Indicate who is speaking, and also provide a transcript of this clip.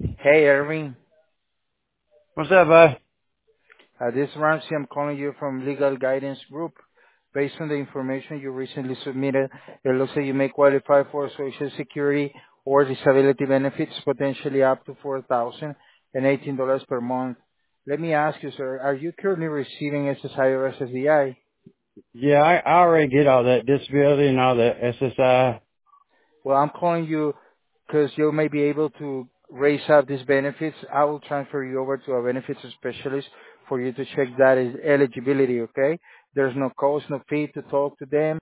Speaker 1: Hey, Irving.
Speaker 2: What's up, bud?
Speaker 1: This is Ramsey. I'm calling you from Legal Guidance Group. Based on the information you recently submitted, it looks like you may qualify for Social Security or disability benefits, potentially up to $4,018 per month. Let me ask you, sir, are you currently receiving SSI or SSDI?
Speaker 2: Yeah, I already get all that disability and all that SSI.
Speaker 1: Well, I'm calling you because you may be able to raise up these benefits. I will transfer you over to a benefits specialist for you to check that eligibility, okay? There's no cost, no fee to talk to them.